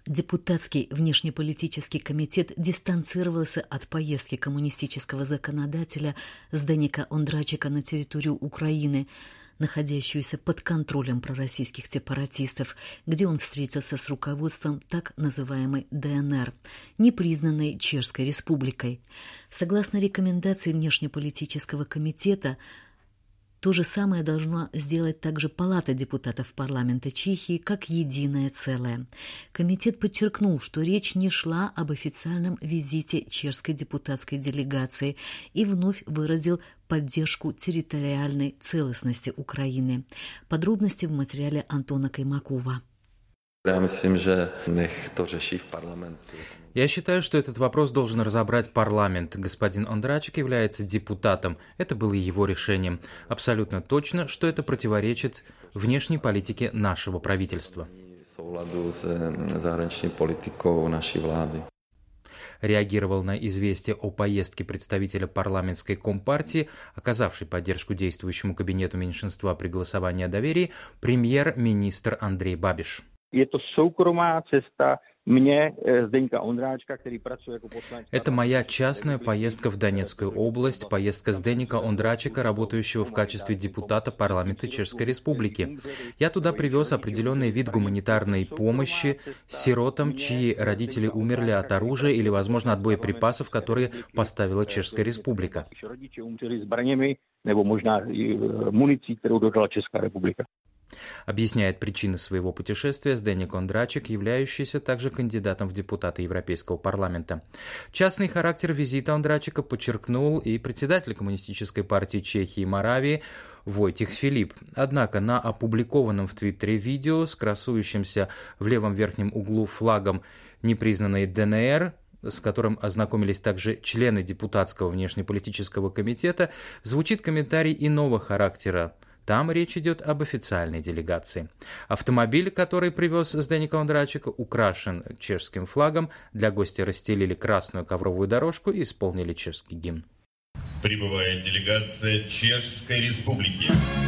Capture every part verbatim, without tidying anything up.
Депутатский внешнеполитический комитет дистанцировался от поездки коммунистического законодателя Зdeneka Ондрачика на территорию Украины, находящуюся под контролем пророссийских сепаратистов, где он встретился с руководством так называемой ДНР, непризнанной Чешской республикой. Согласно рекомендации внешнеполитического комитета, то же самое должна сделать также Палата депутатов парламента Чехии как единое целое. Комитет подчеркнул, что речь не шла об официальном визите чешской депутатской делегации и вновь выразил поддержку территориальной целостности Украины. Подробности в материале Антона Каймакова. Я myslím, že nech to řeší v parlamentu. Я считаю, что этот вопрос должен разобрать парламент. Господин Ондрачик является депутатом. Это было его решением. Абсолютно точно, что это противоречит внешней политике нашего правительства. V souladu s zahraniční politikou naší vlády. Реагировал на известие о поездке представителя парламентской компартии, оказавшей поддержку действующему кабинету меньшинства при голосовании о доверии, премьер-министр Андрей Бабиш. Это soukromá cesta mě, Zdeňka Ondráčka, který pracuje jako poslanec. Это моя частная поездка в Донецкую область, поездка Зdeneka Ондрачика, работающего в качестве депутата парламента Чешской Республики. Я туда привез определенный вид гуманитарной помощи сиротам, чьи родители умерли от оружия или, возможно, от боеприпасов, которые поставила Чешская Республика. Rodiče umřeli zbraněmi nebo možná i municí, kterou dodala Česká republika. Объясняет причины своего путешествия Зdenek Ондрачик, являющийся также кандидатом в депутаты Европейского парламента. Частный характер визита Ондрачика подчеркнул и председатель Коммунистической партии Чехии и Моравии Войтих Филипп. Однако на опубликованном в Твиттере видео с красующимся в левом верхнем углу флагом непризнанной ДНР, с которым ознакомились также члены депутатского внешнеполитического комитета, звучит комментарий иного характера. Там речь идет об официальной делегации. Автомобиль, который привез Зdeneka Ондрачика, украшен чешским флагом. Для гостя расстелили красную ковровую дорожку и исполнили чешский гимн. Прибывает делегация Чешской Республики.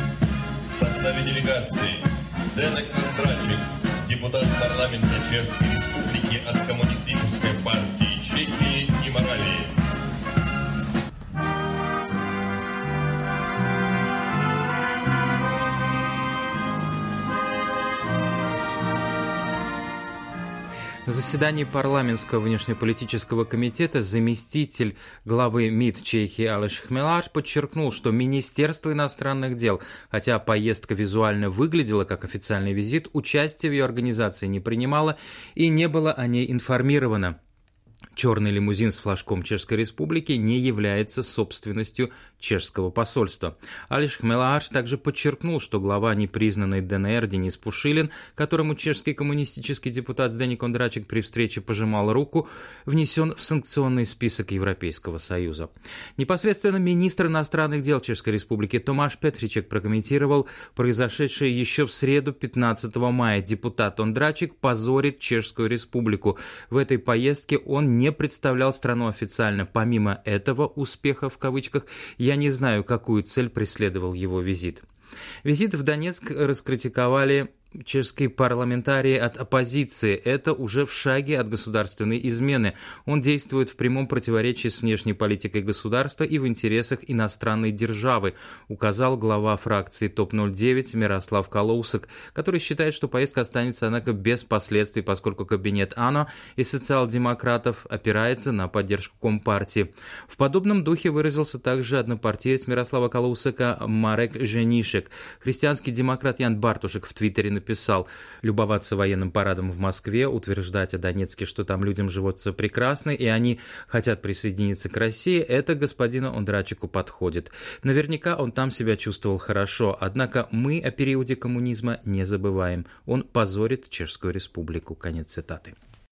В составе делегации Zdenek Ондрачик, депутат парламента Чешской Республики от Коммунистической партии Чехии и Моравии. На заседании парламентского внешнеполитического комитета заместитель главы МИД Чехии Алеш Хмелаш подчеркнул, что Министерство иностранных дел, хотя поездка визуально выглядела как официальный визит, участия в ее организации не принимало и не было о ней информировано. Черный лимузин с флажком Чешской Республики не является собственностью чешского посольства. Алеш Хмелаш также подчеркнул, что глава непризнанной ДНР Денис Пушилин, которому чешский коммунистический депутат Зdenek Ондрачик при встрече пожимал руку, внесен в санкционный список Европейского Союза. Непосредственно министр иностранных дел Чешской Республики Томаш Петричек прокомментировал произошедшее еще в среду пятнадцатого мая. Депутат Ондрачик позорит Чешскую Республику. В этой поездке он не не представлял страну официально. Помимо этого успеха, в кавычках, я не знаю, какую цель преследовал его визит. Визит в Донецк раскритиковали чешские парламентарии от оппозиции. Это уже в шаге от государственной измены. Он действует в прямом противоречии с внешней политикой государства и в интересах иностранной державы, указал глава фракции топ ноль девять Мирослав Калоусек, который считает, что поездка останется, однако, без последствий, поскольку кабинет АНО и социал-демократов опирается на поддержку Компартии. В подобном духе выразился также однопартиец Мирослава Калоусека Марек Женишек. Христианский демократ Ян Бартушек в Твиттере написал, Писал, любоваться военным парадом в Москве, утверждать о Донецке, что там людям живется прекрасно, и они хотят присоединиться к России, это господину Ондрачику подходит. Наверняка он там себя чувствовал хорошо, однако мы о периоде коммунизма не забываем. Он позорит Чешскую Республику. Конец цитаты.